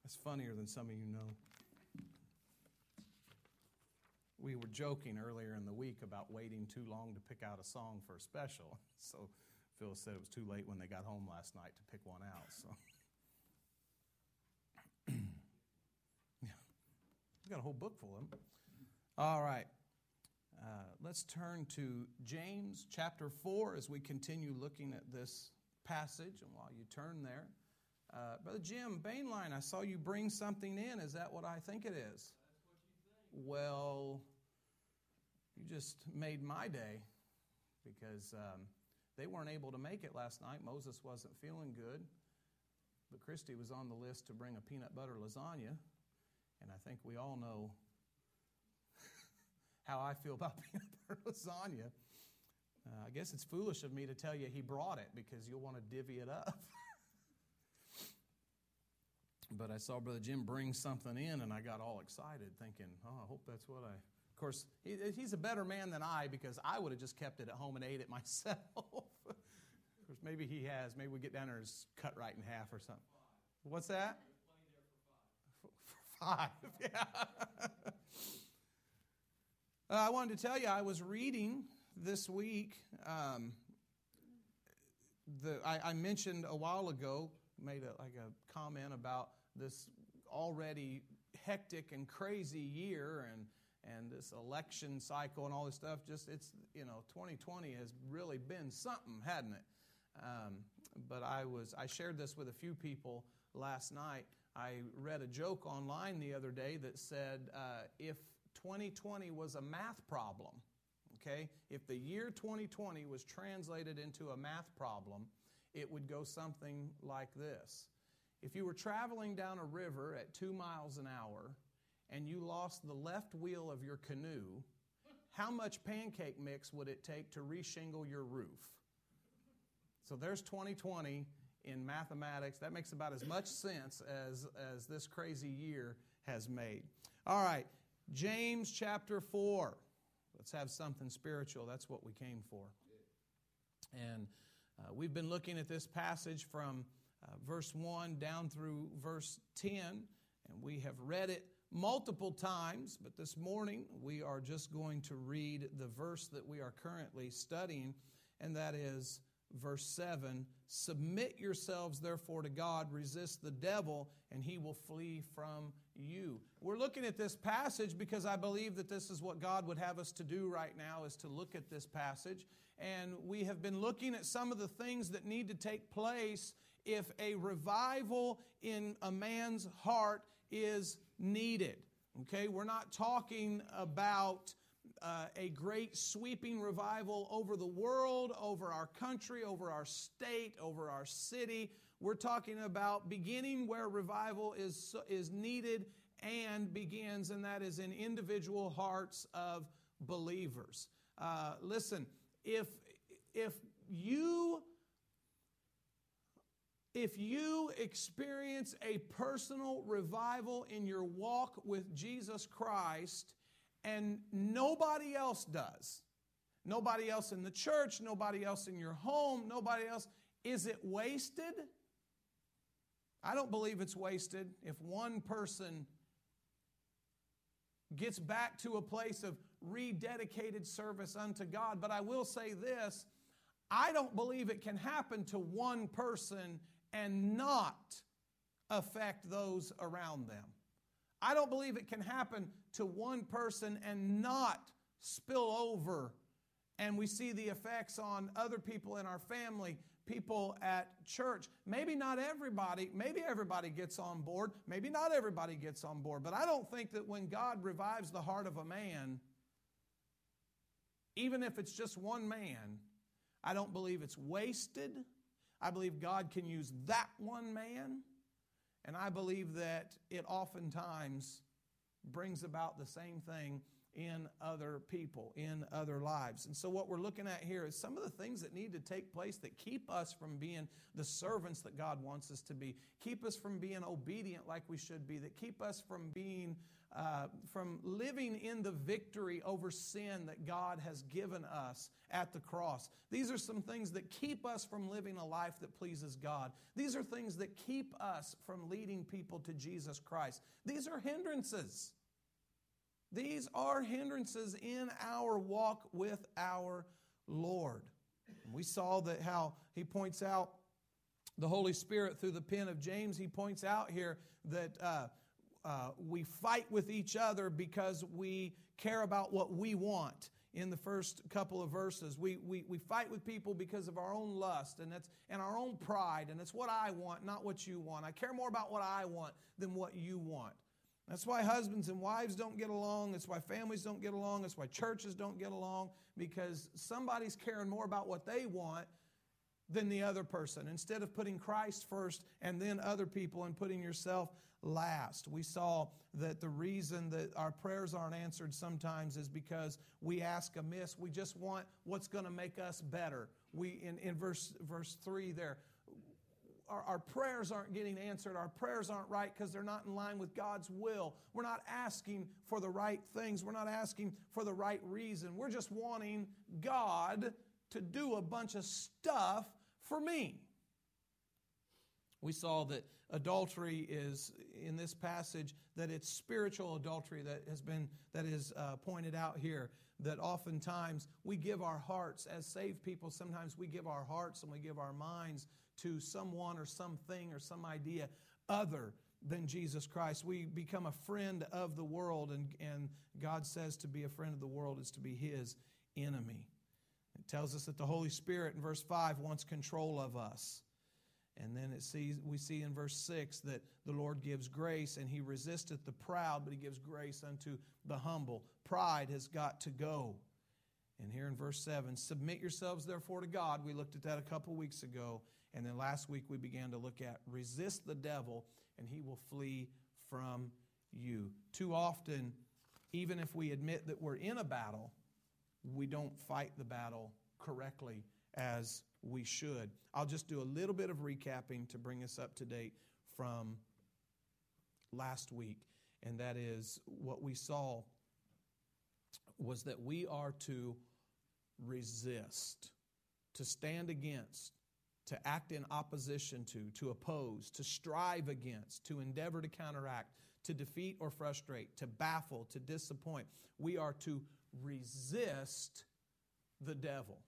That's funnier than some of you know. We were joking earlier in the week about waiting too long to pick out a song for a special. So Phil said it was too late when they got home last night to pick one out. So yeah, we've got a whole book full of them. All right. Let's turn to James chapter 4 as we continue looking at this passage. And while you turn there, Brother Jim Bainline, I saw you bring something in. Is that what I think it is? That's what you think. Well, you just made my day because they weren't able to make it last night. Moses wasn't feeling good, but Christy was on the list to bring a peanut butter lasagna, and I think we all know how I feel about peanut butter lasagna. I guess it's foolish of me to tell you he brought it because you'll want to divvy it up. But I saw Brother Jim bring something in, and I got all excited, thinking, I hope that's what I... Of course, he's a better man than I, because I would have just kept it at home and ate it myself. Of course, maybe he has. Maybe we get down there and it's cut right in half or something. What's that? There's plenty there for 5. For 5, yeah. I wanted to tell you, I was reading this week. I mentioned a while ago, made a comment about this already hectic and crazy year and this election cycle and all this stuff. Just 2020 has really been something, hadn't it? But I shared this with a few people last night. I read a joke online the other day that said if 2020 was a math problem, okay, if the year 2020 was translated into a math problem, it would go something like this. If you were traveling down a river at 2 miles an hour and you lost the left wheel of your canoe, how much pancake mix would it take to reshingle your roof? So there's 2020 in mathematics. That makes about as much sense as this crazy year has made. All right, James chapter 4. Let's have something spiritual. That's what we came for. And we've been looking at this passage from verse 1 down through verse 10, and we have read it multiple times, but this morning we are just going to read the verse that we are currently studying, and that is verse 7. Submit yourselves therefore to God, resist the devil, and he will flee from you. We're looking at this passage because I believe that this is what God would have us to do right now, is to look at this passage. And we have been looking at some of the things that need to take place if a revival in a man's heart is needed. Okay, we're not talking about a great sweeping revival over the world, over our country, over our state, over our city. We're talking about beginning where revival is needed and begins, and that is in individual hearts of believers. Listen, if you experience a personal revival in your walk with Jesus Christ and nobody else does, nobody else in the church, nobody else in your home, nobody else, is it wasted? I don't believe it's wasted if one person gets back to a place of rededicated service unto God. But I will say this, I don't believe it can happen to one person and not affect those around them. I don't believe it can happen to one person and not spill over, and we see the effects on other people in our family, people at church. Maybe not everybody, maybe everybody gets on board, maybe not everybody gets on board, but I don't think that when God revives the heart of a man, even if it's just one man, I don't believe it's wasted. I believe God can use that one man, and I believe that it oftentimes brings about the same thing in other people, in other lives. And so what we're looking at here is some of the things that need to take place that keep us from being the servants that God wants us to be, keep us from being obedient like we should be, that keep us from being from living in the victory over sin that God has given us at the cross. These are some things that keep us from living a life that pleases God. These are things that keep us from leading people to Jesus Christ. These are hindrances. These are hindrances in our walk with our Lord. We saw that how he points out the Holy Spirit through the pen of James. He points out here that we fight with each other because we care about what we want. In the first couple of verses, we fight with people because of our own lust and our own pride, and it's what I want, not what you want. I care more about what I want than what you want. That's why husbands and wives don't get along. That's why families don't get along. That's why churches don't get along, because somebody's caring more about what they want than the other person, instead of putting Christ first and then other people and putting yourself last. We saw that the reason that our prayers aren't answered sometimes is because we ask amiss. We just want what's going to make us better. In verse 3 there, our prayers aren't getting answered. Our prayers aren't right because they're not in line with God's will. We're not asking for the right things. We're not asking for the right reason. We're just wanting God to do a bunch of stuff for me. We saw that adultery is, in this passage, that it's spiritual adultery that is pointed out here. That oftentimes we give our hearts, as saved people, sometimes we give our hearts and we give our minds to someone or something or some idea other than Jesus Christ. We become a friend of the world, and God says to be a friend of the world is to be His enemy. It tells us that the Holy Spirit in verse 5 wants control of us. And then we see in verse 6 that the Lord gives grace, and He resisteth the proud, but He gives grace unto the humble. Pride has got to go. And here in verse 7, submit yourselves therefore to God. We looked at that a couple weeks ago. And then last week we began to look at resist the devil, and he will flee from you. Too often, even if we admit that we're in a battle, we don't fight the battle correctly as we should. I'll just do a little bit of recapping to bring us up to date from last week. And that is, what we saw was that we are to resist, to stand against, to act in opposition to oppose, to strive against, to endeavor to counteract, to defeat or frustrate, to baffle, to disappoint. We are to resist the devil.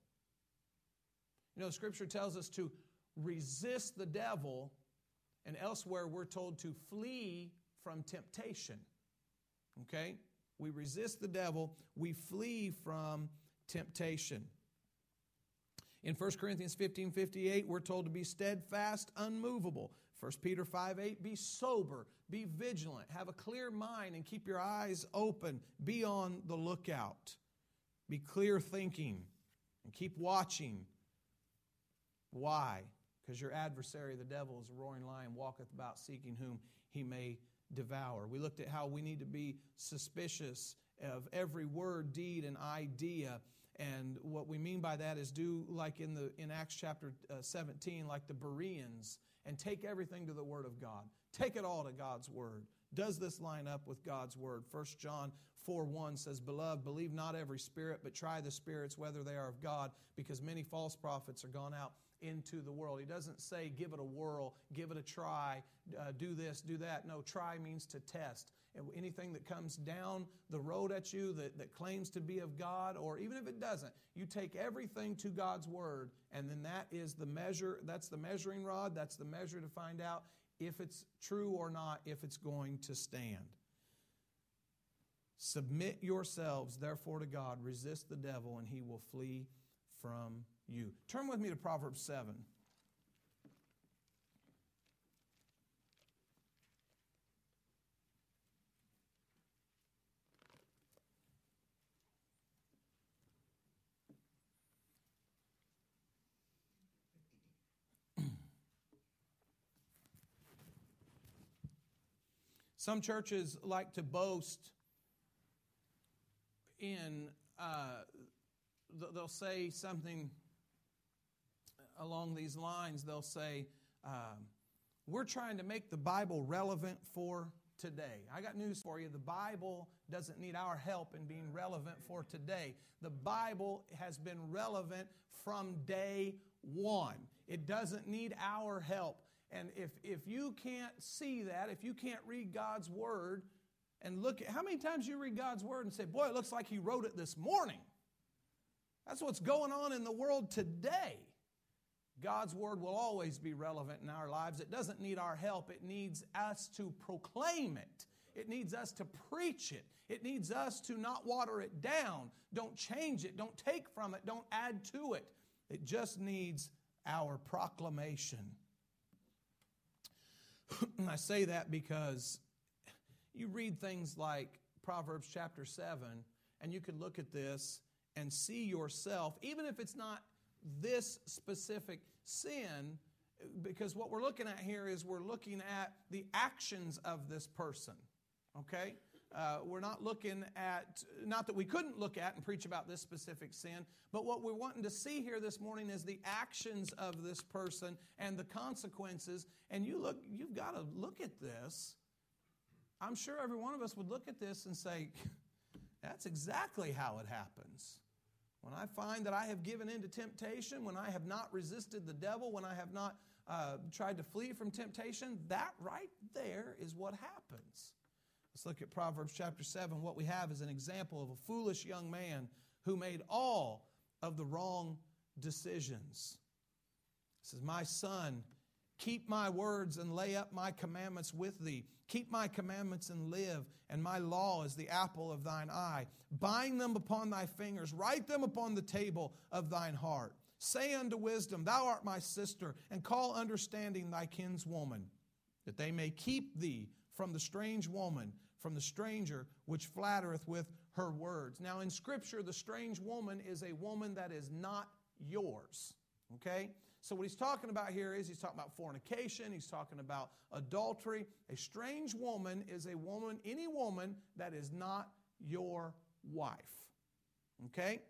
You know, Scripture tells us to resist the devil, and elsewhere we're told to flee from temptation. Okay? We resist the devil, we flee from temptation. In 1 Corinthians 15:58, we're told to be steadfast, unmovable. 1 Peter 5:8, be sober, be vigilant, have a clear mind, and keep your eyes open. Be on the lookout. Be clear thinking, and keep watching. Why? Because your adversary, the devil, is a roaring lion, walketh about seeking whom he may devour. We looked at how we need to be suspicious of every word, deed, and idea. And what we mean by that is do like in Acts chapter 17, like the Bereans, and take everything to the Word of God. Take it all to God's Word. Does this line up with God's Word? 1 John 4:1 says, Beloved, believe not every spirit, but try the spirits whether they are of God, because many false prophets are gone out into the world. He doesn't say give it a whirl, give it a try, do this, do that. No, try means to test. And anything that comes down the road at you that claims to be of God, or even if it doesn't, you take everything to God's Word, and then that is the measure, that's the measuring rod, that's the measure to find out if it's true or not, if it's going to stand. Submit yourselves, therefore, to God. Resist the devil, and he will flee from you. Turn with me to Proverbs 7. Some churches like to boast they'll say something along these lines. They'll say, we're trying to make the Bible relevant for today. I got news for you. The Bible doesn't need our help in being relevant for today. The Bible has been relevant from day one. It doesn't need our help. And if you can't see that, if you can't read God's Word and look at how many times you read God's Word and say, boy, it looks like He wrote it this morning. That's what's going on in the world today. God's Word will always be relevant in our lives. It doesn't need our help. It needs us to proclaim it. It needs us to preach it. It needs us to not water it down. Don't change it. Don't take from it. Don't add to it. It just needs our proclamation. And I say that because you read things like Proverbs chapter 7, and you could look at this and see yourself, even if it's not this specific sin, because what we're looking at here is we're looking at the actions of this person, okay? We're not looking at, not that we couldn't look at and preach about this specific sin, but what we're wanting to see here this morning is the actions of this person and the consequences. And you've got to look at this. I'm sure every one of us would look at this and say, that's exactly how it happens. When I find that I have given in to temptation, when I have not resisted the devil, when I have not tried to flee from temptation, that right there is what happens. Let's look at Proverbs chapter 7. What we have is an example of a foolish young man who made all of the wrong decisions. It says, my son, keep my words and lay up my commandments with thee. Keep my commandments and live, and my law is the apple of thine eye. Bind them upon thy fingers, write them upon the table of thine heart. Say unto wisdom, thou art my sister, and call understanding thy kinswoman, that they may keep thee from the strange woman, from the stranger which flattereth with her words. Now in Scripture, the strange woman is a woman that is not yours. Okay? So what he's talking about here is he's talking about fornication. He's talking about adultery. A strange woman is a woman, any woman that is not your wife. Okay?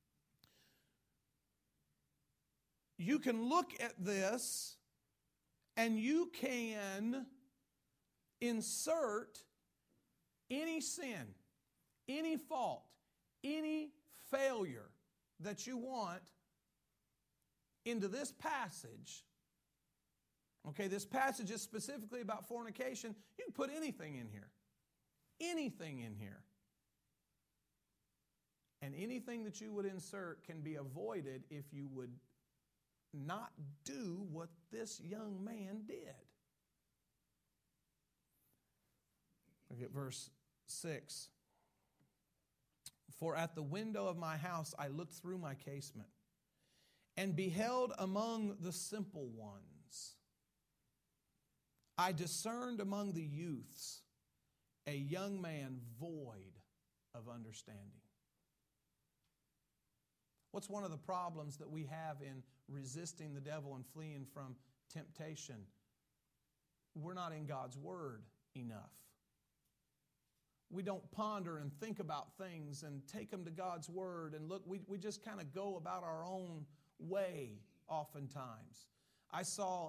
You can look at this and you can insert any sin, any fault, any failure that you want into this passage. Okay, this passage is specifically about fornication. You can put anything in here. Anything in here. And anything that you would insert can be avoided if you would not do what this young man did. Look at verse 6. For at the window of my house I looked through my casement, and beheld among the simple ones. I discerned among the youths a young man void of understanding. What's one of the problems that we have in resisting the devil and fleeing from temptation? We're not in God's Word enough. We don't ponder and think about things and take them to God's Word and look. We just kind of go about our own way oftentimes. I saw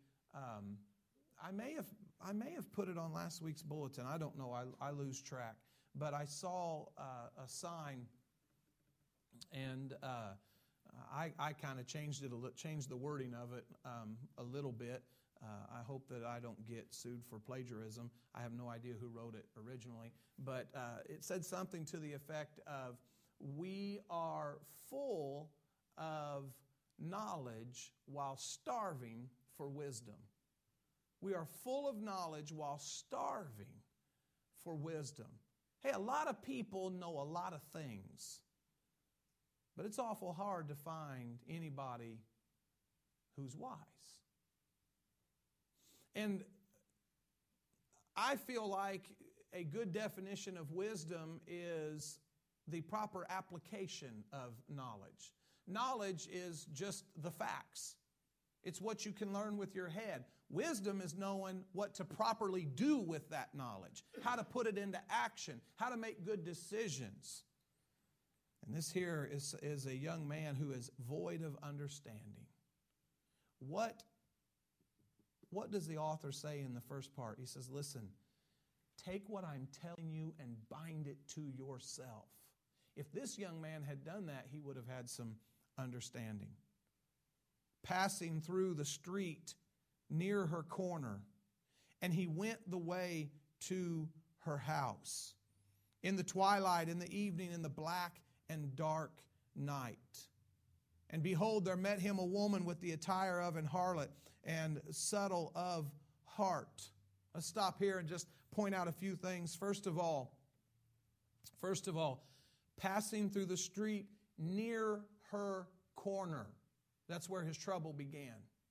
I may have put it on last week's bulletin. I don't know. I lose track. But I saw a sign, and I kind of changed the wording of it a little bit. I hope that I don't get sued for plagiarism. I have no idea who wrote it originally. But it said something to the effect of, we are full of knowledge while starving for wisdom. We are full of knowledge while starving for wisdom. Hey, a lot of people know a lot of things, but it's awful hard to find anybody who's wise. And I feel like a good definition of wisdom is the proper application of knowledge. Knowledge is just the facts. It's what you can learn with your head. Wisdom is knowing what to properly do with that knowledge, how to put it into action, how to make good decisions. And this here is a young man who is void of understanding. What does the author say in the first part? He says, listen, take what I'm telling you and bind it to yourself. If this young man had done that, he would have had some understanding. Passing through the street near her corner, and he went the way to her house. In the twilight, in the evening, in the black and dark night. And behold, there met him a woman with the attire of an harlot and subtle of heart. Let's stop here and just point out a few things. First of all, passing through the street near her corner. That's where his trouble began.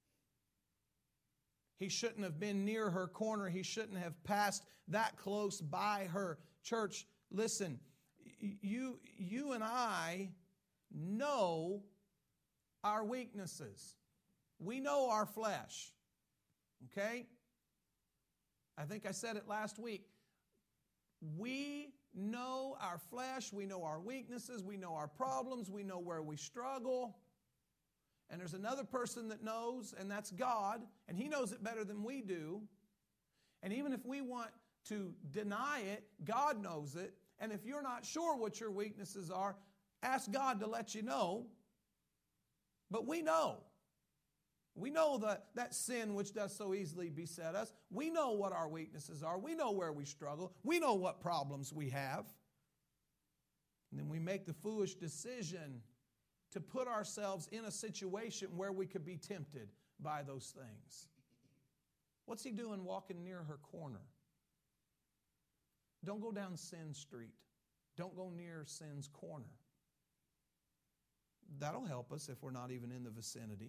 He shouldn't have been near her corner. He shouldn't have passed that close by her. Church, listen, you and I know our weaknesses. We know our flesh. Okay? I think I said it last week. We know our flesh. We know our weaknesses. We know our problems. We know where we struggle. And there's another person that knows, and that's God, and He knows it better than we do. And even if we want to deny it, God knows it. And if you're not sure what your weaknesses are, ask God to let you know. But we know. We know that sin which does so easily beset us. We know what our weaknesses are. We know where we struggle. We know what problems we have. And then we make the foolish decision to put ourselves in a situation where we could be tempted by those things. What's he doing walking near her corner? Don't go down Sin Street. Don't go near sin's corner. That'll help us if we're not even in the vicinity.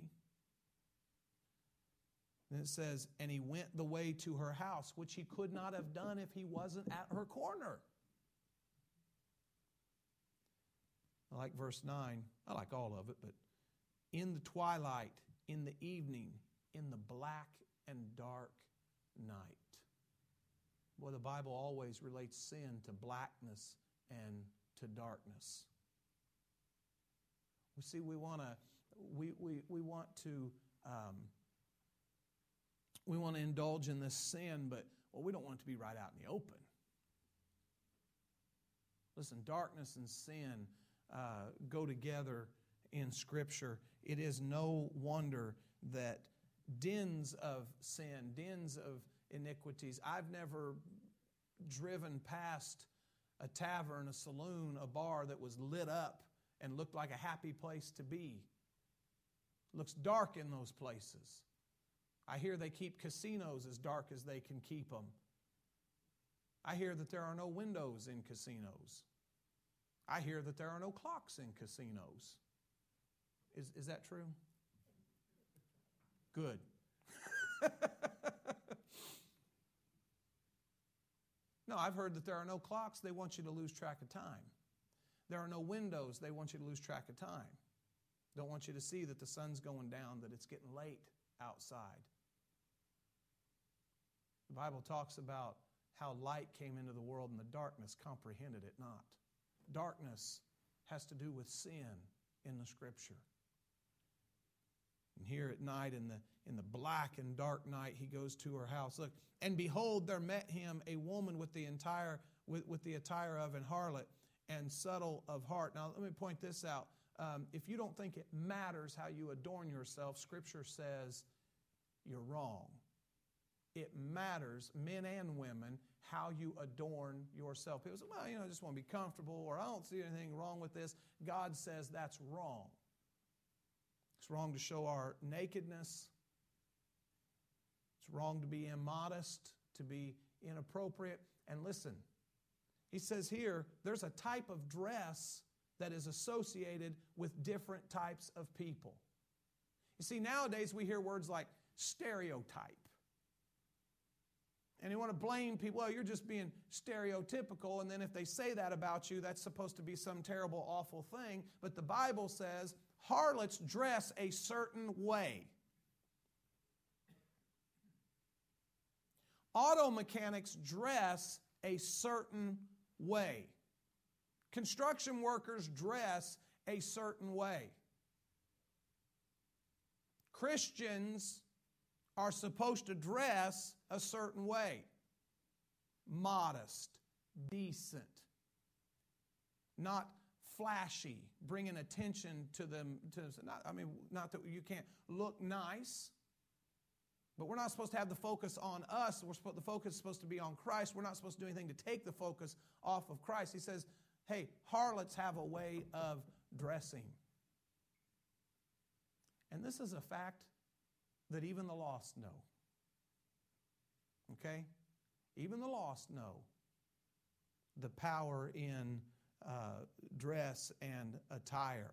And it says, and he went the way to her house, which he could not have done if he wasn't at her corner. I like verse 9. I like all of it, but in the twilight, in the evening, in the black and dark night. Boy, the Bible always relates sin to blackness and to darkness. We see we want to indulge in this sin, but we don't want it to be right out in the open. Listen, darkness and sin go together in Scripture. It is no wonder that dens of sin, dens of iniquities. I've never driven past a tavern, a saloon, a bar that was lit up and looked like a happy place to be. It looks dark in those places. I hear they keep casinos as dark as they can keep them. I hear that there are no windows in casinos. I hear that there are no clocks in casinos. Is that true? Good. No, I've heard that there are no clocks. They want you to lose track of time. There are no windows. They want you to lose track of time. Don't want you to see that the sun's going down, that it's getting late outside. The Bible talks about how light came into the world and the darkness comprehended it not. Darkness has to do with sin in the Scripture. And here at night, in the black and dark night, he goes to her house. Look, and behold, there met him a woman with the attire of an harlot and subtle of heart. Now, let me point this out. If you don't think it matters how you adorn yourself, Scripture says you're wrong. It matters, men and women, how you adorn yourself. People say, well, I just want to be comfortable, or I don't see anything wrong with this. God says that's wrong. It's wrong to show our nakedness. It's wrong to be immodest, to be inappropriate. And listen, he says here, there's a type of dress that is associated with different types of people. You see, nowadays we hear words like stereotype. And you want to blame people, well, you're just being stereotypical, and then if they say that about you, that's supposed to be some terrible, awful thing. But the Bible says harlots dress a certain way. Auto mechanics dress a certain way. Construction workers dress a certain way. Christians are supposed to dress a certain way. Modest, decent, not flashy, bringing attention to them. Not that you can't look nice, but we're not supposed to have the focus on us. The focus is supposed to be on Christ. We're not supposed to do anything to take the focus off of Christ. He says, hey, harlots have a way of dressing. And this is a fact that even the lost know. Okay? Even the lost know the power in dress and attire.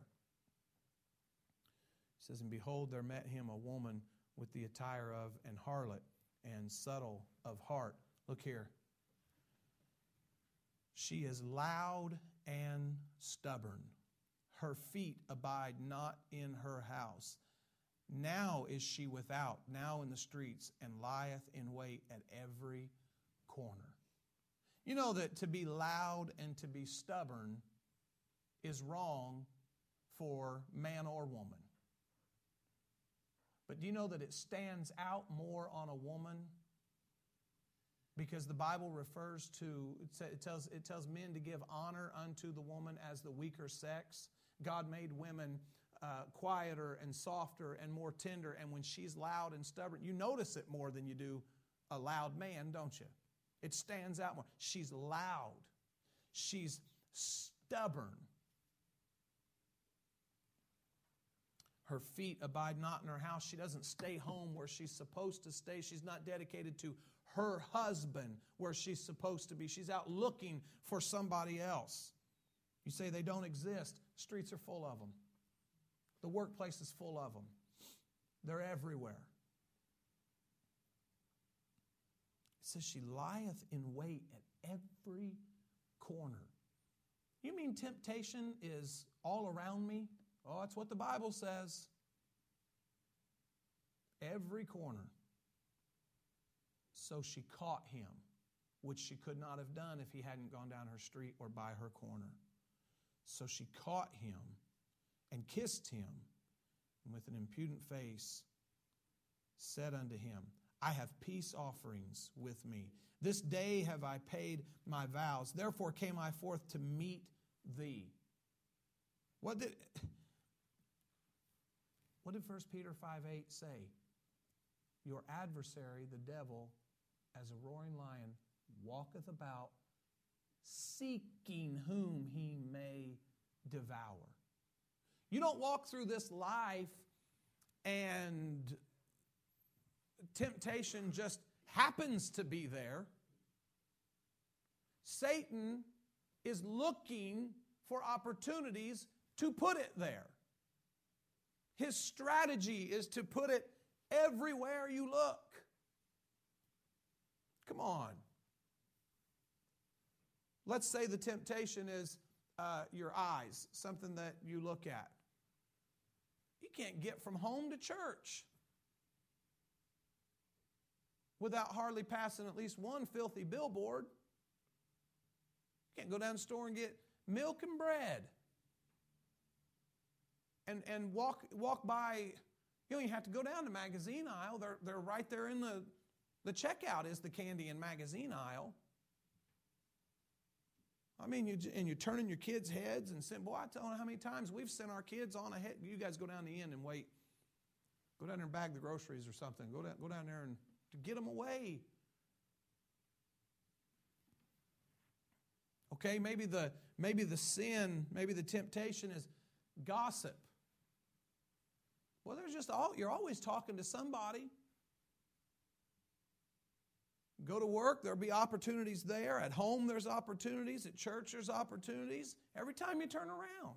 He says, and behold, there met him a woman with the attire of an harlot and subtle of heart. Look here. She is loud and stubborn. Her feet abide not in her house. Now is she without, now in the streets, and lieth in wait at every corner. You know that to be loud and to be stubborn is wrong for man or woman. But do you know that it stands out more on a woman? Because the Bible refers to, it tells men to give honor unto the woman as the weaker sex. God made women quieter and softer and more tender, and when she's loud and stubborn, you notice it more than you do a loud man, don't you? It stands out more. She's loud. She's stubborn. Her feet abide not in her house. She doesn't stay home where she's supposed to stay. She's not dedicated to her husband where she's supposed to be. She's out looking for somebody else. You say they don't exist. Streets are full of them. The workplace is full of them. They're everywhere. It says she lieth in wait at every corner. You mean temptation is all around me? Oh, that's what the Bible says. Every corner. So she caught him, which she could not have done if he hadn't gone down her street or by her corner. So she caught him and kissed him, and with an impudent face said unto him, I have peace offerings with me. This day have I paid my vows. Therefore came I forth to meet thee. What did 1 Peter 5:8 say? Your adversary, the devil, as a roaring lion, walketh about, seeking whom he may devour. You don't walk through this life and temptation just happens to be there. Satan is looking for opportunities to put it there. His strategy is to put it everywhere you look. Come on. Let's say the temptation is your eyes, something that you look at. You can't get from home to church without hardly passing at least one filthy billboard. You can't go down the store and get milk and bread. And walk by. You don't even have to go down the magazine aisle. They're right there in the checkout is the candy and magazine aisle. I mean, you're turning your kids' heads and saying, boy, I don't know how many times we've sent our kids on ahead. You guys go down the end and wait. Go down there and bag the groceries or something. Go down there and to get them away. Okay, maybe the sin, maybe the temptation is gossip. Well, you're always talking to somebody. Go to work, there'll be opportunities there. At home, there's opportunities. At church, there's opportunities. Every time you turn around.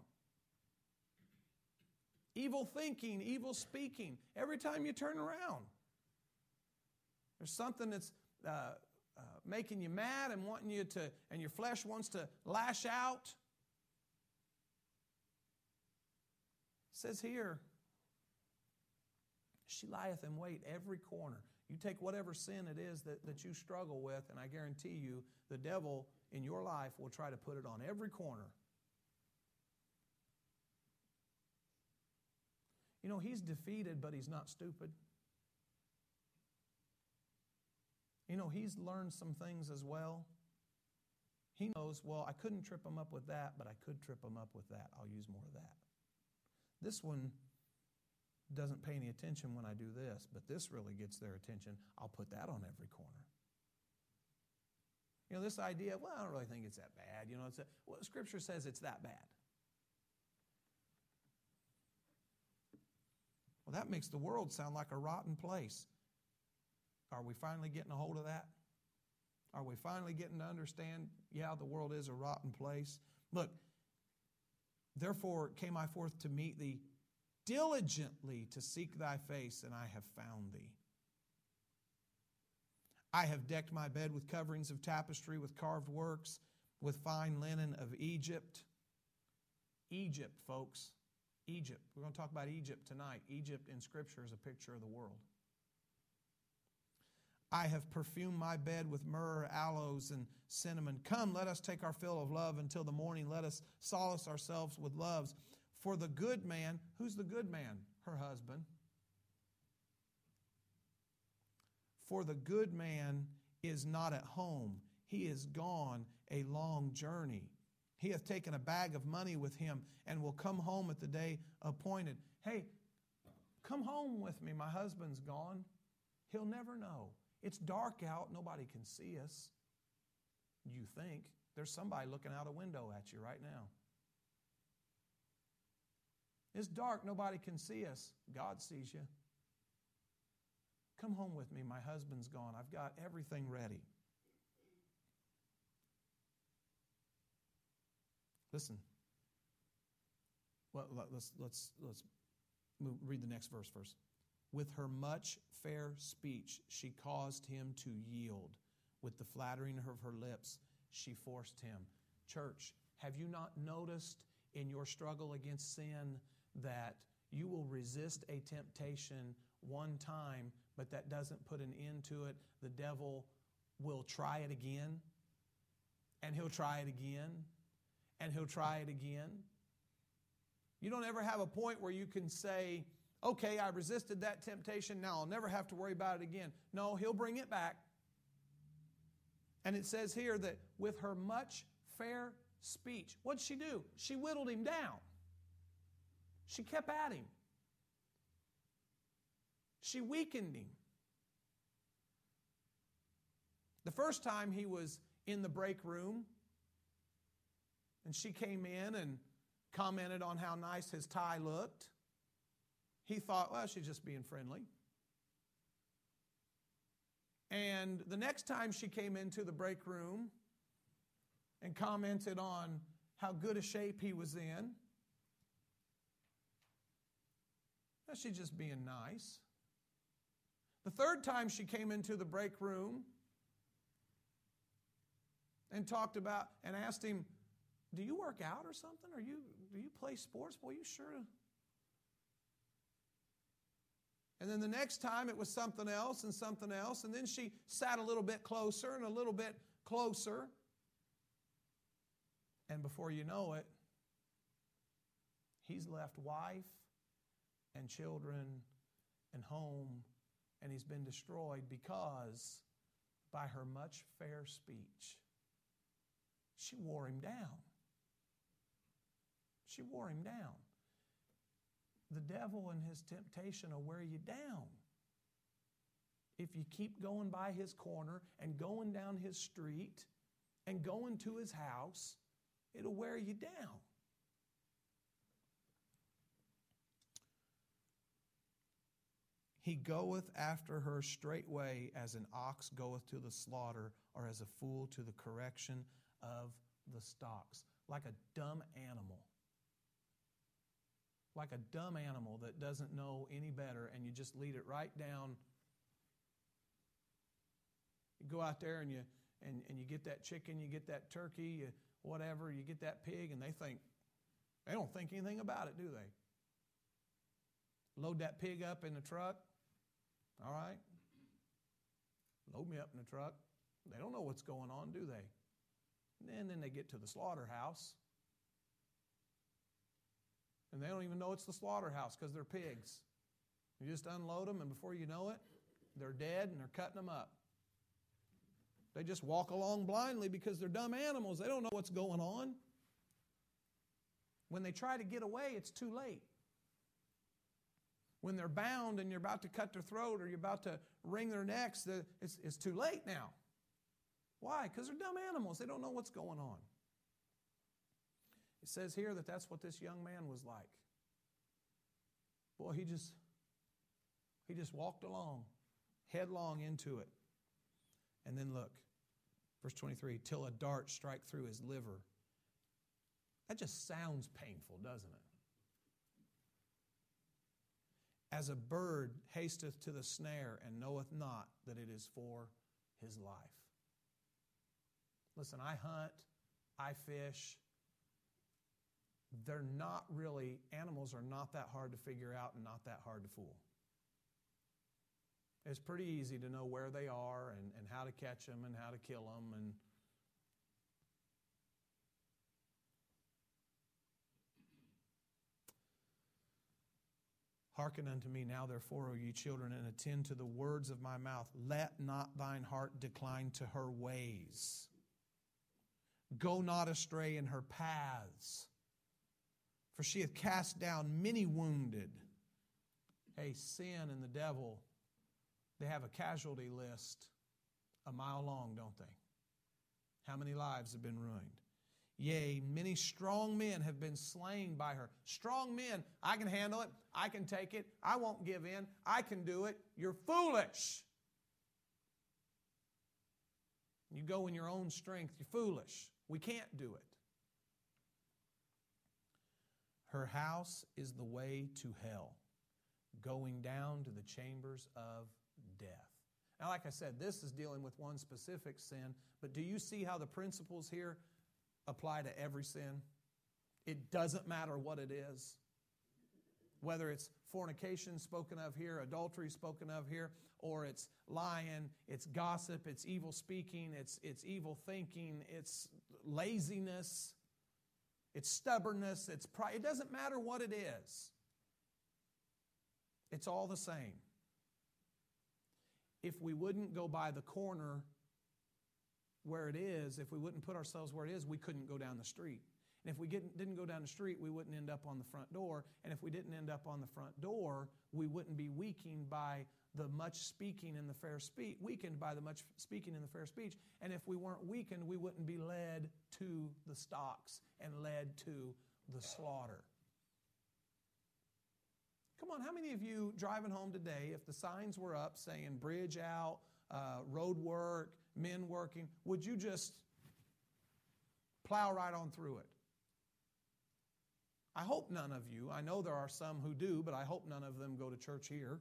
Evil thinking, evil speaking. Every time you turn around. There's something that's making you mad and wanting you to, and your flesh wants to lash out. It says here, she lieth in wait every corner. You take whatever sin it is that you struggle with, and I guarantee you the devil in your life will try to put it on every corner You know, he's defeated, but he's not stupid. You know, he's learned some things as well. He knows, well, I couldn't trip him up with that, but I could trip him up with that. I'll use more of that. This one doesn't pay any attention when I do this, but this really gets their attention. I'll put that on every corner. You know, this idea, well, I don't really think it's that bad. You know, well, Scripture says it's that bad. Well, that makes the world sound like a rotten place. Are we finally getting a hold of that? Are we finally getting to understand, yeah, the world is a rotten place? Look, therefore came I forth to meet thee, diligently to seek thy face, and I have found thee. I have decked my bed with coverings of tapestry, with carved works, with fine linen of Egypt. Egypt, folks. Egypt. We're going to talk about Egypt tonight. Egypt in Scripture is a picture of the world. I have perfumed my bed with myrrh, aloes, and cinnamon. Come, let us take our fill of love until the morning. Let us solace ourselves with loves. For the good man, who's the good man? Her husband. For the good man is not at home. He is gone a long journey. He hath taken a bag of money with him and will come home at the day appointed. Hey, come home with me. My husband's gone. He'll never know. It's dark out. Nobody can see us. You think. There's somebody looking out a window at you right now. It's dark. Nobody can see us. God sees you. Come home with me. My husband's gone. I've got everything ready. Listen. Well, let's read the next verse first. With her much fair speech, she caused him to yield. With the flattering of her lips, she forced him. Church, have you not noticed in your struggle against sin that you will resist a temptation one time, but that doesn't put an end to it? The devil will try it again, and he'll try it again, and he'll try it again. You don't ever have a point where you can say, okay, I resisted that temptation, now I'll never have to worry about it again. No, he'll bring it back. And it says here that with her much fair speech, what'd she do? She whittled him down. She kept at him. She weakened him. The first time he was in the break room, and she came in and commented on how nice his tie looked. He thought, well, she's just being friendly. And the next time she came into the break room and commented on how good a shape he was in, well, she's just being nice. The third time she came into the break room and talked about and asked him, do you work out or something? Do you play sports? Boy, you sure do. And then the next time it was something else, and then she sat a little bit closer and a little bit closer. And before you know it, he's left wife and children and home, and he's been destroyed because by her much fair speech, she wore him down. She wore him down. The devil and his temptation will wear you down. If you keep going by his corner and going down his street and going to his house, it'll wear you down. He goeth after her straightway as an ox goeth to the slaughter, or as a fool to the correction of the stocks. Like a dumb animal. Like a dumb animal that doesn't know any better, and you just lead it right down. You go out there and you get that chicken, you get that turkey, whatever, you get that pig, and they don't think anything about it, do they? Load that pig up in the truck. All right. Load me up in the truck. They don't know what's going on, do they? And then they get to the slaughterhouse. And they don't even know it's the slaughterhouse because they're pigs. You just unload them, and before you know it, they're dead and they're cutting them up. They just walk along blindly because they're dumb animals. They don't know what's going on. When they try to get away, it's too late. When they're bound and you're about to cut their throat or you're about to wring their necks, it's too late now. Why? Because they're dumb animals. They don't know what's going on. It says here that that's what this young man was like. Boy, he just walked along, headlong into it. And then look, verse 23, till a dart strike through his liver. That just sounds painful, doesn't it? As a bird hasteth to the snare and knoweth not that it is for his life. Listen, I hunt, I fish. They're not really, animals are not that hard to figure out and not that hard to fool. It's pretty easy to know where they are and how to catch them and how to kill them. And hearken unto me now, therefore, O ye children, and attend to the words of my mouth. Let not thine heart decline to her ways. Go not astray in her paths. For she hath cast down many wounded. Hey, sin and the devil, they have a casualty list a mile long, don't they? How many lives have been ruined? Yea, many strong men have been slain by her. Strong men, I can handle it. I can take it. I won't give in. I can do it. You're foolish. You go in your own strength. You're foolish. We can't do it. Her house is the way to hell, going down to the chambers of death. Now, like I said, this is dealing with one specific sin, but do you see how the principles here apply to every sin? It doesn't matter what it is. Whether it's fornication spoken of here, adultery spoken of here, or it's lying, it's gossip, it's evil speaking, it's evil thinking, it's laziness, it's stubbornness, it's pride. It doesn't matter what it is. It's all the same. If we wouldn't go by the corner where it is, if we wouldn't put ourselves where it is, we couldn't go down the street. And if we didn't go down the street, we wouldn't end up on the front door. And if we didn't end up on the front door, we wouldn't be weakened by the much speaking in the fair speech. Weakened by the much speaking in the fair speech. And if we weren't weakened, we wouldn't be led to the stocks and led to the slaughter. Come on, how many of you driving home today, if the signs were up saying bridge out, road work, men working, would you just plow right on through it? I hope none of you. I know there are some who do, but I hope none of them go to church here.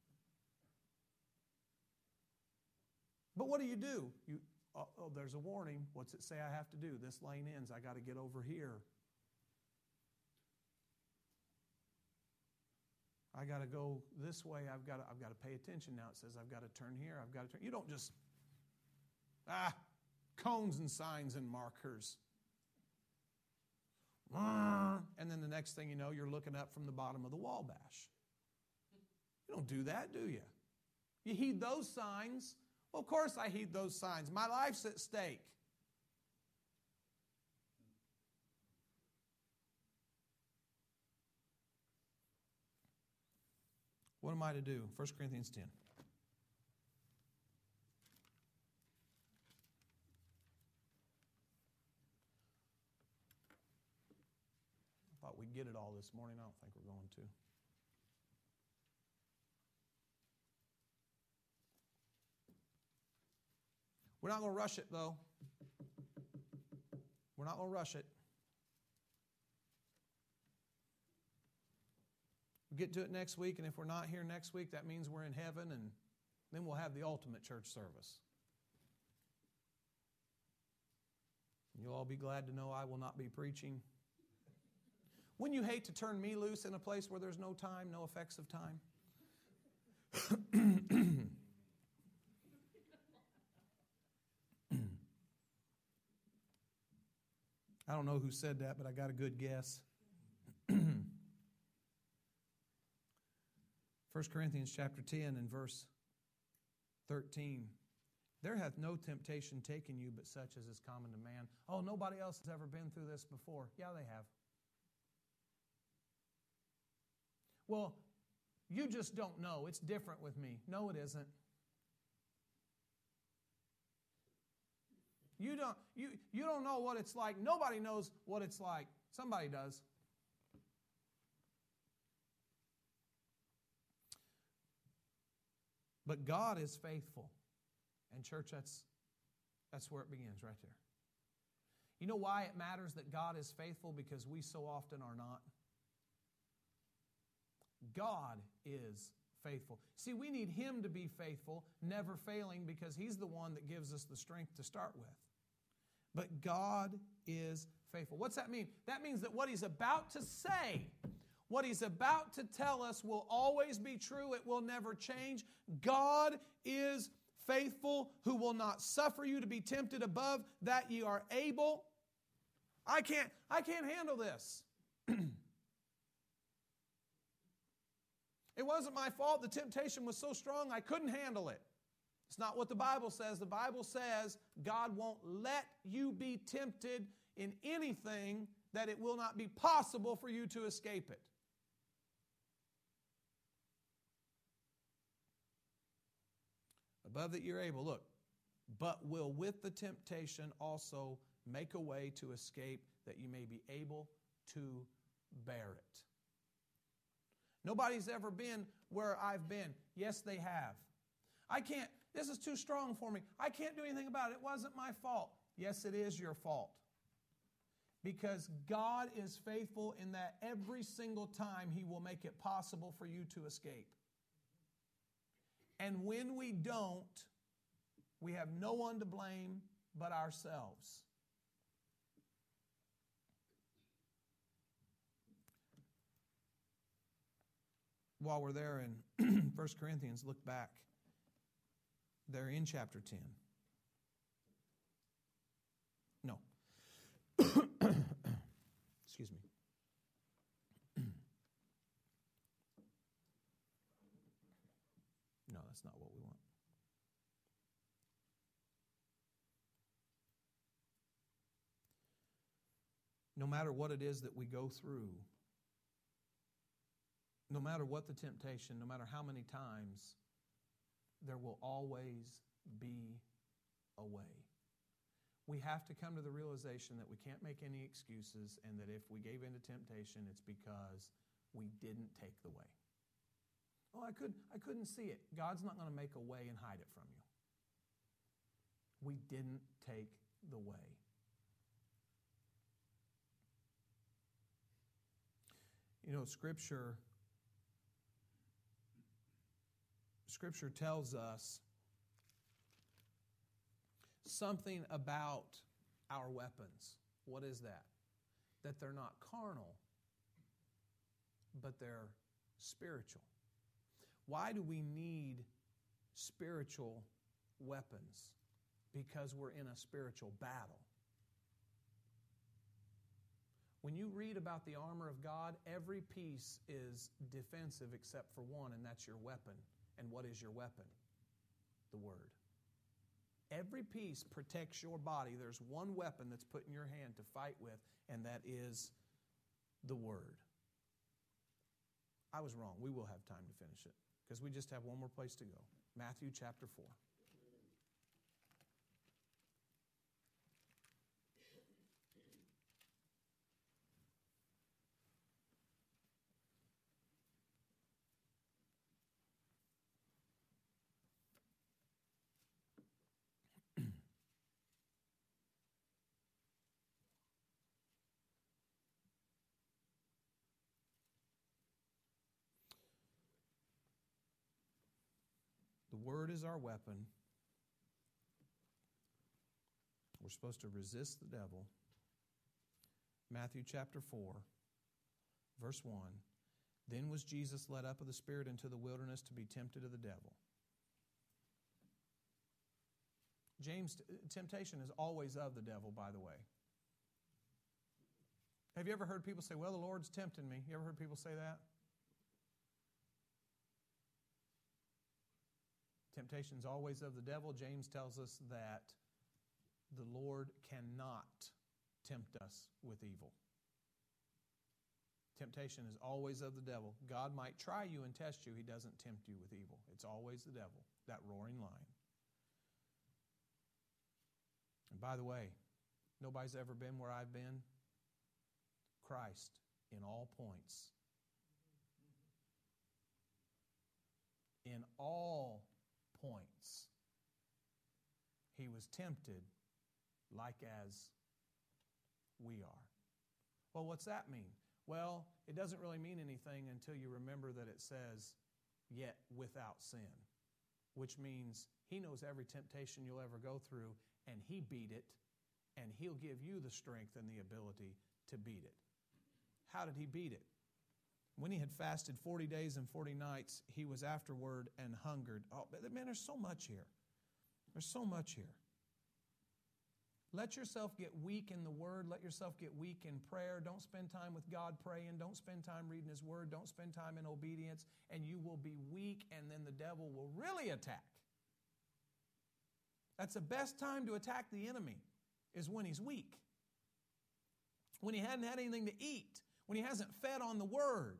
But what do? There's a warning. What's it say I have to do? This lane ends. I got to get over here. I got to go this way. I've got to pay attention now. It says I've got to turn here. I've got to turn. You don't just cones and signs and markers. And then the next thing you know, you're looking up from the bottom of the Wabash. You don't do that, do you? You heed those signs. Well, of course I heed those signs. My life's at stake. What am I to do? 1 Corinthians 10. I thought we'd get it all this morning. I don't think we're going to. We're not going to rush it, though. We're not going to rush it. We'll get to it next week, and if we're not here next week, that means we're in heaven, and then we'll have the ultimate church service. You'll all be glad to know I will not be preaching. Wouldn't you hate to turn me loose in a place where there's no time, no effects of time? I don't know who said that, but I got a good guess. 1 Corinthians chapter 10 and verse 13. There hath no temptation taken you but such as is common to man. Oh, nobody else has ever been through this before. Yeah, they have. Well, you just don't know. It's different with me. No, it isn't. You don't know what it's like. Nobody knows what it's like. Somebody does. But God is faithful. And church, that's where it begins, right there. You know why it matters that God is faithful? Because we so often are not. God is faithful. See, we need Him to be faithful, never failing, because He's the one that gives us the strength to start with. But God is faithful. What's that mean? That means that what He's about to say, what He's about to tell us will always be true. It will never change. God is faithful, who will not suffer you to be tempted above that ye are able. I can't handle this. It wasn't my fault. The temptation was so strong I couldn't handle it. It's not what the Bible says. The Bible says God won't let you be tempted in anything that it will not be possible for you to escape it. Above that you're able, look, but will with the temptation also make a way to escape that you may be able to bear it. Nobody's ever been where I've been. Yes, they have. This is too strong for me. I can't do anything about it. It wasn't my fault. Yes, it is your fault. Because God is faithful in that every single time He will make it possible for you to escape. And when we don't, we have no one to blame but ourselves. While we're there in 1 Corinthians, look back. They're in chapter 10. No. Excuse me. No, that's not what we want. No matter what it is that we go through, no matter what the temptation, no matter how many times, there will always be a way. We have to come to the realization that we can't make any excuses, and that if we gave in to temptation, it's because we didn't take the way. Oh, I couldn't see it. God's not going to make a way and hide it from you. We didn't take the way. You know, Scripture tells us something about our weapons. What is that? That they're not carnal, but they're spiritual. Why do we need spiritual weapons? Because we're in a spiritual battle. When you read about the armor of God, every piece is defensive except for one, and that's your weapon. And what is your weapon? The Word. Every piece protects your body. There's one weapon that's put in your hand to fight with, and that is the Word. I was wrong. We will have time to finish it because we just have one more place to go. Matthew chapter 4. The Word is our weapon. We're supposed to resist the devil. Matthew chapter 4, verse 1. Then was Jesus led up of the Spirit into the wilderness to be tempted of the devil. James, temptation is always of the devil, by the way. Have you ever heard people say, well, the Lord's tempting me? You ever heard people say that? Temptation is always of the devil. James tells us that the Lord cannot tempt us with evil. Temptation is always of the devil. God might try you and test you. He doesn't tempt you with evil. It's always the devil, that roaring lion. And by the way, nobody's ever been where I've been. Christ in all points. In all points, He was tempted like as we are. Well, what's that mean? Well, it doesn't really mean anything until you remember that it says, yet without sin, which means He knows every temptation you'll ever go through, and He beat it, and He'll give you the strength and the ability to beat it. How did He beat it? When He had fasted 40 days and 40 nights, He was afterward and hungered. Oh, man, there's so much here. There's so much here. Let yourself get weak in the Word. Let yourself get weak in prayer. Don't spend time with God praying. Don't spend time reading His Word. Don't spend time in obedience. And you will be weak, and then the devil will really attack. That's the best time to attack the enemy, is when he's weak. When he hadn't had anything to eat. When he hasn't fed on the Word.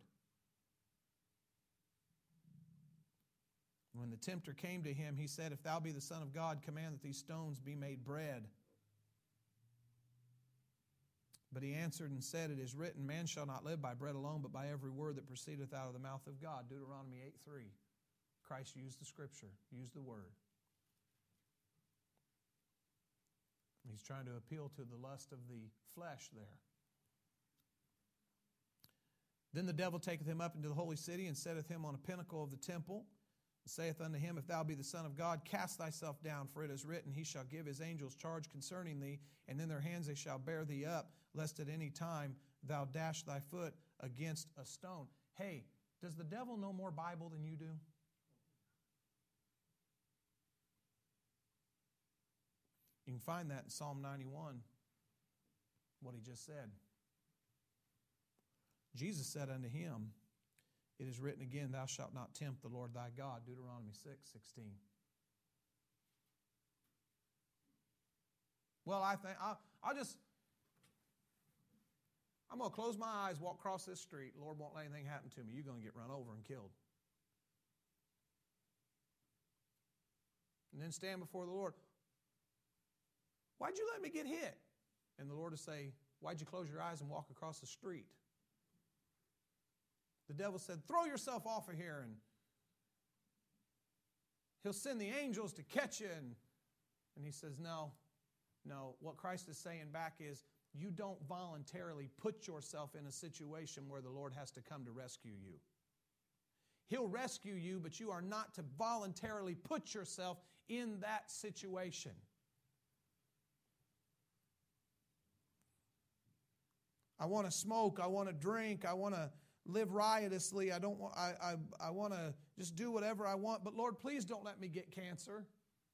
When the tempter came to him, he said, if thou be the Son of God, command that these stones be made bread. But he answered and said, it is written, man shall not live by bread alone, but by every word that proceedeth out of the mouth of God. Deuteronomy 8:3. Christ used the Scripture, used the Word. He's trying to appeal to the lust of the flesh there. Then the devil taketh him up into the holy city, and setteth him on a pinnacle of the temple, and saith unto him, if thou be the Son of God, cast thyself down, for it is written, he shall give his angels charge concerning thee, and in their hands they shall bear thee up, lest at any time thou dash thy foot against a stone. Hey, does the devil know more Bible than you do? You can find that in Psalm 91, what he just said. Jesus said unto him, it is written again, thou shalt not tempt the Lord thy God, Deuteronomy 6:16. Well, I think I'm going to close my eyes, walk across this street. Lord won't let anything happen to me. You're going to get run over and killed. And then stand before the Lord. Why'd you let me get hit? And the Lord will say, why'd you close your eyes and walk across the street? The devil said, throw yourself off of here, and he'll send the angels to catch you. And he says, no. What Christ is saying back is, you don't voluntarily put yourself in a situation where the Lord has to come to rescue you. He'll rescue you, but you are not to voluntarily put yourself in that situation. I want to smoke. I want to drink. I want to live riotously. I want to just do whatever I want. But Lord, please don't let me get cancer.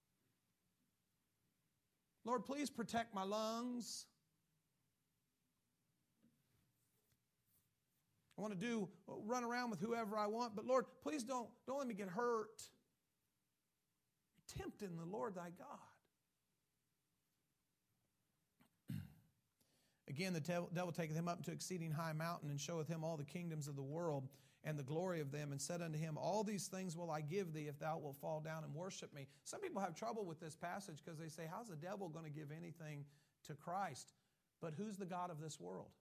Lord, please protect my lungs. I want to run around with whoever I want. But Lord, please don't let me get hurt. You're tempting the Lord thy God. Again, the devil taketh him up into exceeding high mountain, and showeth him all the kingdoms of the world and the glory of them, and said unto him, all these things will I give thee if thou wilt fall down and worship me. Some people have trouble with this passage because they say, how's the devil going to give anything to Christ? But who's the God of this world?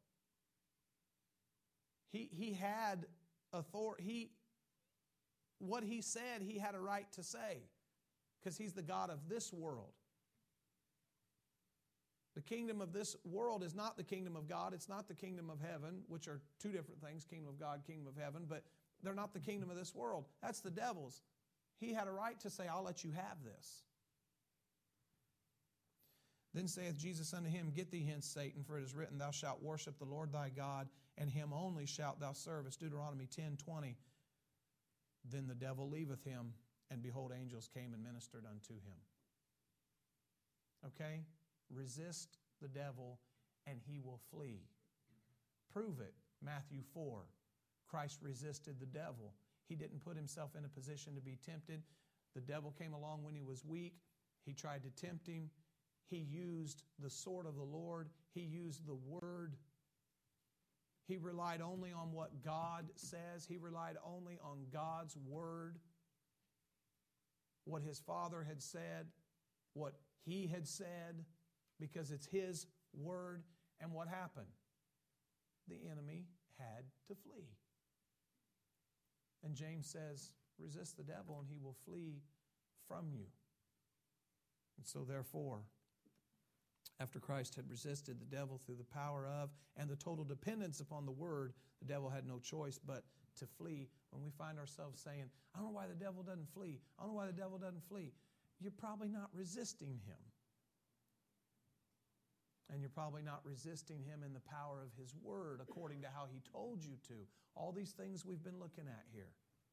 He had authority. What he said, he had a right to say, because he's the God of this world. The kingdom of this world is not the kingdom of God. It's not the kingdom of heaven, which are two different things, kingdom of God, kingdom of heaven, but they're not the kingdom of this world. That's the devil's. He had a right to say, I'll let you have this. Then saith Jesus unto him, get thee hence, Satan, for it is written, thou shalt worship the Lord thy God, and him only shalt thou serve. It's Deuteronomy 10:20. Then the devil leaveth him, and behold, angels came and ministered unto him. Okay? Resist the devil, and he will flee. Prove it. Matthew 4. Christ resisted the devil. He didn't put himself in a position to be tempted. The devil came along when he was weak. He tried to tempt him. He used the sword of the Lord. He used the word. He relied only on what God says. He relied only on God's word. What his Father had said, what he had said, because it's his word. And what happened? The enemy had to flee. And James says, resist the devil and he will flee from you. And so therefore, after Christ had resisted the devil through the power of and the total dependence upon the word, the devil had no choice but to flee. When we find ourselves saying, I don't know why the devil doesn't flee. I don't know why the devil doesn't flee. You're probably not resisting him. And you're probably not resisting him in the power of his word according to how he told you to. All these things we've been looking at here.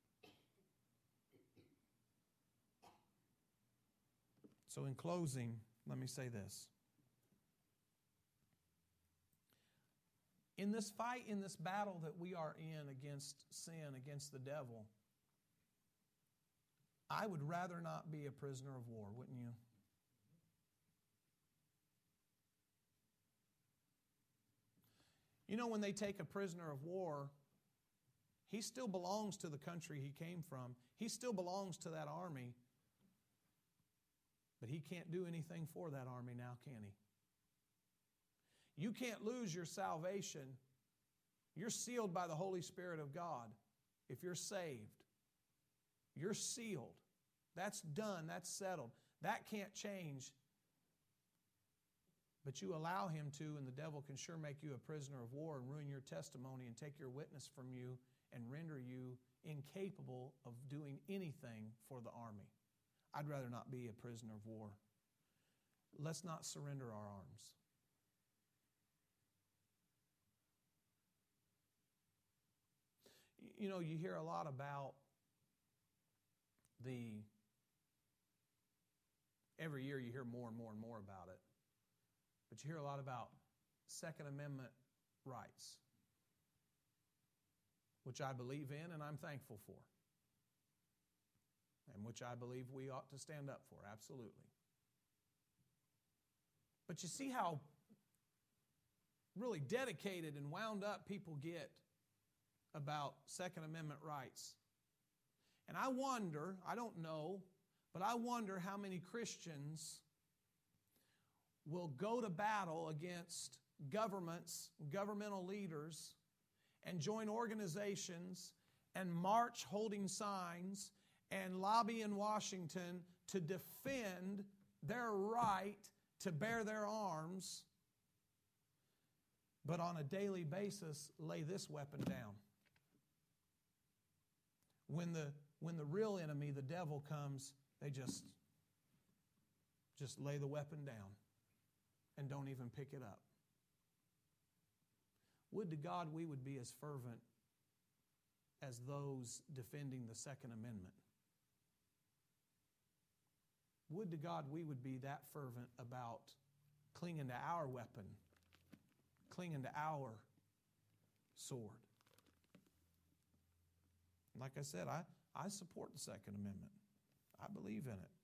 So in closing, let me say this. In this fight, in this battle that we are in against sin, against the devil, I would rather not be a prisoner of war, wouldn't you? You know, when they take a prisoner of war, he still belongs to the country he came from. He still belongs to that army. But he can't do anything for that army now, can he? You can't lose your salvation. You're sealed by the Holy Spirit of God. If you're saved, you're sealed. That's done. That's settled. That can't change. But you allow him to, and the devil can sure make you a prisoner of war and ruin your testimony and take your witness from you and render you incapable of doing anything for the army. I'd rather not be a prisoner of war. Let's not surrender our arms. You know, you hear a lot about every year you hear more and more and more about it. But you hear a lot about Second Amendment rights, which I believe in and I'm thankful for, and which I believe we ought to stand up for, absolutely. But you see how really dedicated and wound up people get about Second Amendment rights. And I wonder, I don't know, but I wonder how many Christians will go to battle against governments, governmental leaders, and join organizations and march holding signs and lobby in Washington to defend their right to bear their arms, but on a daily basis lay this weapon down. When the real enemy, the devil, comes, they just lay the weapon down and don't even pick it up. Would to God we would be as fervent as those defending the Second Amendment. Would to God we would be that fervent about clinging to our weapon, clinging to our sword. Like I said, I support the Second Amendment. I believe in it.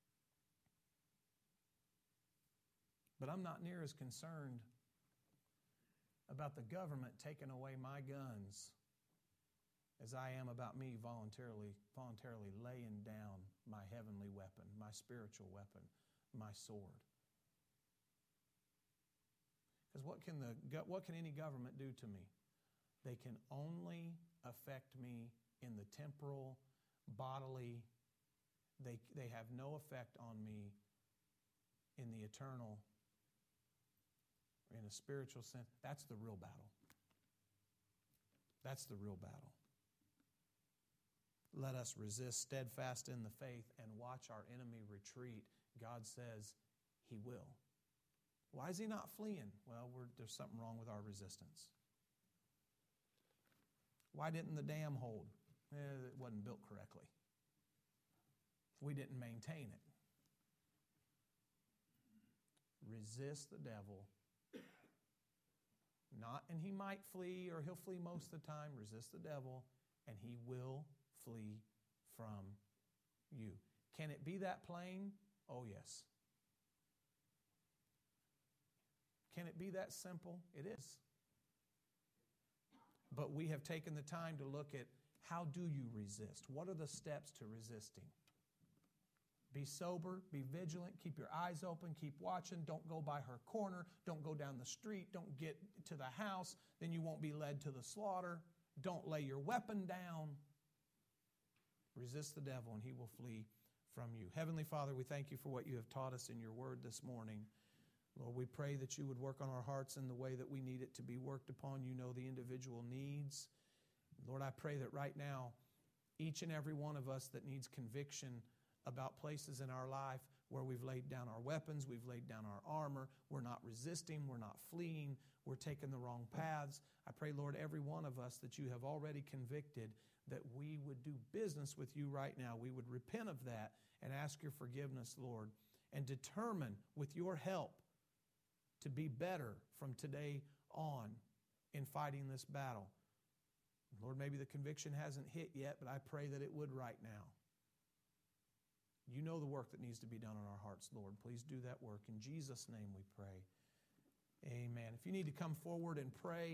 But I'm not near as concerned about the government taking away my guns as I am about me voluntarily laying down my heavenly weapon, my spiritual weapon, my sword. Because what can any government do to me? They can only affect me in the temporal, bodily. They have no effect on me in the eternal, in a spiritual sense. That's the real battle. That's the real battle. Let us resist steadfast in the faith and watch our enemy retreat. God says he will. Why is he not fleeing? Well, there's something wrong with our resistance. Why didn't the dam hold? It wasn't built correctly. We didn't maintain it. Resist the devil. And he might flee, or he'll flee most of the time. Resist the devil, and he will flee from you. Can it be that plain? Oh, yes. Can it be that simple? It is. But we have taken the time to look at how do you resist? What are the steps to resisting? Be sober, be vigilant, keep your eyes open, keep watching. Don't go by her corner. Don't go down the street. Don't get to the house. Then you won't be led to the slaughter. Don't lay your weapon down. Resist the devil and he will flee from you. Heavenly Father, we thank you for what you have taught us in your word this morning. Lord, we pray that you would work on our hearts in the way that we need it to be worked upon. You know the individual needs. Lord, I pray that right now, each and every one of us that needs conviction about places in our life where we've laid down our weapons, we've laid down our armor, we're not resisting, we're not fleeing, we're taking the wrong paths. I pray, Lord, every one of us that you have already convicted, that we would do business with you right now. We would repent of that and ask your forgiveness, Lord, and determine with your help to be better from today on in fighting this battle. Lord, maybe the conviction hasn't hit yet, but I pray that it would right now. You know the work that needs to be done in our hearts, Lord. Please do that work. In Jesus' name we pray. Amen. If you need to come forward and pray,